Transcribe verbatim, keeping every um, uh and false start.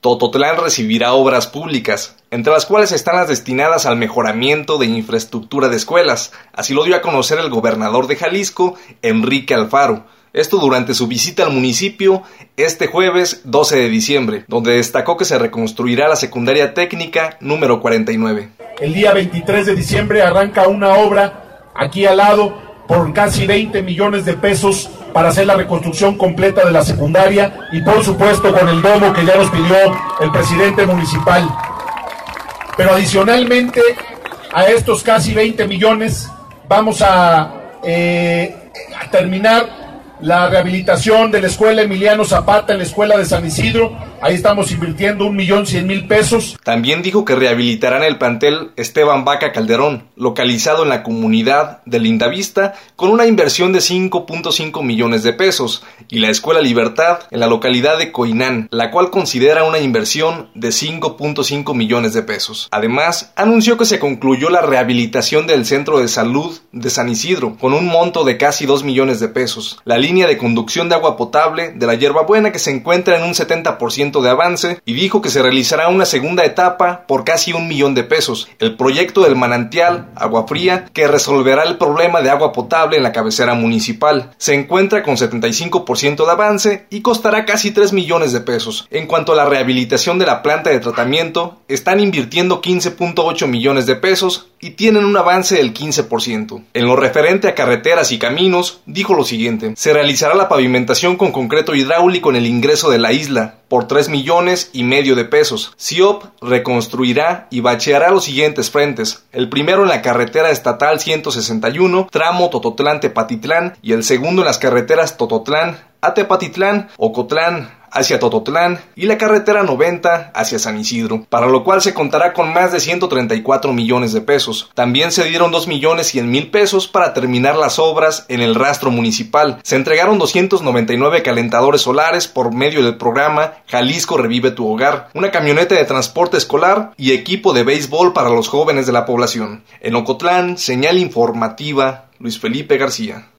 Tototlán recibirá obras públicas, entre las cuales están las destinadas al mejoramiento de infraestructura de escuelas. Así lo dio a conocer el gobernador de Jalisco, Enrique Alfaro. Esto durante su visita al municipio este jueves doce de diciembre, donde destacó que se reconstruirá la secundaria técnica número cuarenta y nueve. El día veintitrés de diciembre arranca una obra aquí al lado por casi veinte millones de pesos para hacer la reconstrucción completa de la secundaria y por supuesto con el domo que ya nos pidió el presidente municipal. Pero adicionalmente a estos casi veinte millones vamos a, eh, a terminar la rehabilitación de la escuela Emiliano Zapata en la escuela de San Isidro. Ahí estamos invirtiendo un millón cien mil pesos. También dijo que rehabilitarán el plantel Esteban Vaca Calderón, localizado en la comunidad de Lindavista, con una inversión de cinco punto cinco millones de pesos, y la escuela Libertad en la localidad de Coinán, la cual considera una inversión de cinco punto cinco millones de pesos. Además, anunció que se concluyó la rehabilitación del centro de salud de San Isidro, con un monto de casi dos millones de pesos. La línea de conducción de agua potable de la Hierbabuena, que se encuentra en un setenta por ciento de avance, y dijo que se realizará una segunda etapa por casi un millón de pesos. El proyecto del manantial Agua Fría, que resolverá el problema de agua potable en la cabecera municipal, se encuentra con setenta y cinco por ciento de avance y costará casi tres millones de pesos. En cuanto a la rehabilitación de la planta de tratamiento, están invirtiendo quince punto ocho millones de pesos y tienen un avance del quince por ciento. En lo referente a carreteras y caminos, dijo lo siguiente: se realizará la pavimentación con concreto hidráulico en el ingreso de la isla por tres millones y medio de pesos. C I O P reconstruirá y bacheará los siguientes frentes: el primero en la carretera estatal ciento sesenta y uno, tramo Tototlán-Tepatitlán, y el segundo en las carreteras Tototlán a Tepatitlán, Ocotlán hacia Tototlán y la carretera noventa hacia San Isidro, para lo cual se contará con más de ciento treinta y cuatro millones de pesos. También se dieron dos millones cien mil pesos para terminar las obras en el rastro municipal. Se entregaron doscientos noventa y nueve calentadores solares por medio del programa Jalisco Revive tu Hogar, una camioneta de transporte escolar y equipo de béisbol para los jóvenes de la población. En Ocotlán, señal informativa, Luis Felipe García.